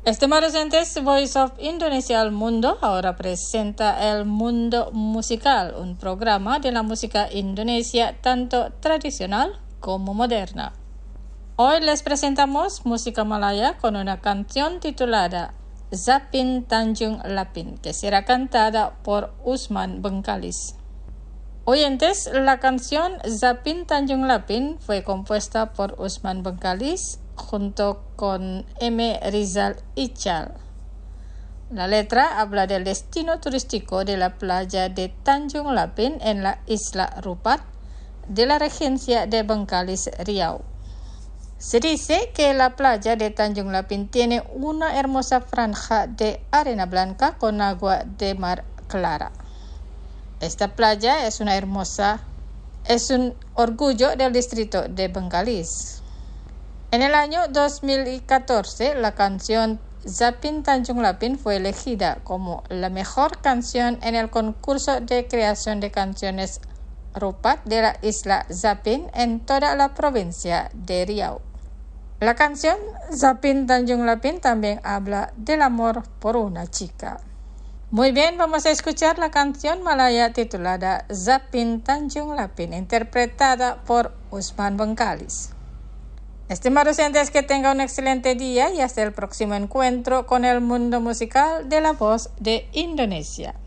Estimados oyentes, Voice of Indonesia al Mundo ahora presenta El Mundo Musical, un programa de la música indonesia tanto tradicional como moderna. Hoy les presentamos música malaya con una canción titulada Zapin Tanjung Lapin, que será cantada por Usman Bengkalis. Oyentes, la canción Zapin Tanjung Lapin fue compuesta por Usman Bengkalis junto con M. Rizal Ichal. La letra habla del destino turístico de la playa de Tanjung Lapin en la isla Rupat de la regencia de Bengkalis, Riau. Se dice que la playa de Tanjung Lapin tiene una hermosa franja de arena blanca con agua de mar clara. Esta playa es un orgullo del distrito de Bengkalis. En el año 2014, la canción Zapin Tanjung Lapin fue elegida como la mejor canción en el concurso de creación de canciones Rupat de la isla Zapin en toda la provincia de Riau. La canción Zapin Tanjung Lapin también habla del amor por una chica. Muy bien, vamos a escuchar la canción malaya titulada Zapin Tanjung Lapin, interpretada por Usman Bengkalis. Estimados oyentes, que tenga un excelente día y hasta el próximo encuentro con el mundo musical de la voz de Indonesia.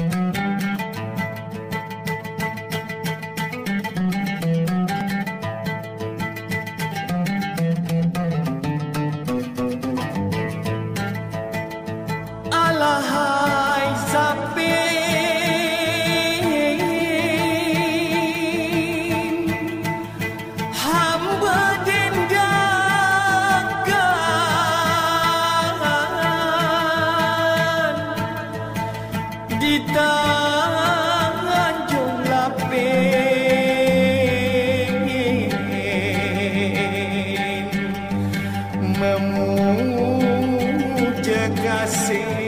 Alahai Zapin, hamba dendangkan di Tanjung Lapin, memuja kasih.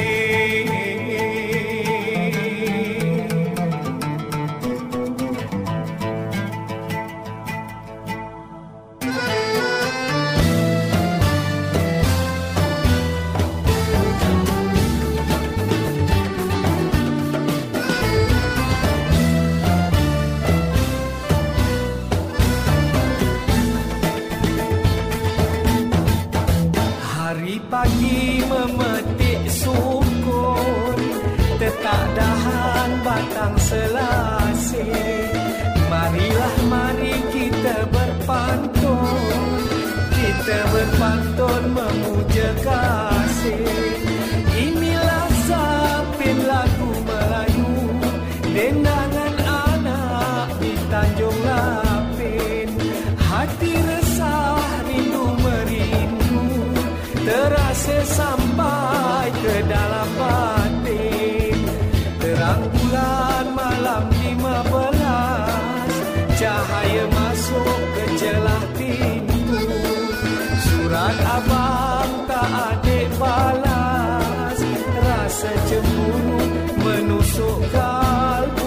Hari pagi memetik sukun, tetap dahan batang selasih. Marilah mari kita berpantun memuja kasih. Inilah Zapin lagu Melayu, dendangan anak di Tanjung Lapin. Hati resah rindu merindu, terasa sampai ke dalam batin. Terang bulan malam 15, cahaya masuk ke celah pintu. Surat abang tak adik balas, rasa cemburu menusuk kalbu.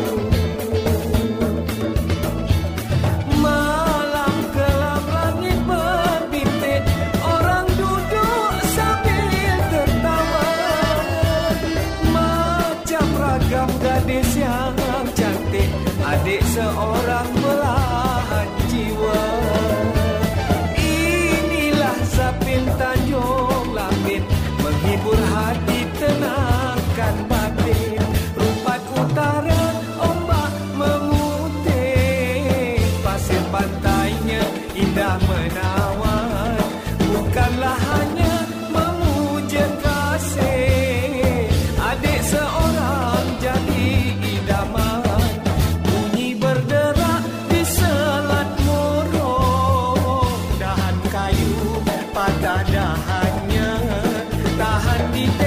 Malam kelam langit berbintik, orang duduk sambil tertawa. Macam ragam gadis yang cantik, adik seorang belahan jiwa. Inilah Zapin Tanjung Lapin, menghibur hati, tenangkan batin. Rupat utara, ombak mengutip, pasir pantainya indah menawan. Bukanlah hanya memuja kasih, adik seorang jadi idaman. Bunyi berderak di Selat Morong, dahan kayu patah dahannya, tahan di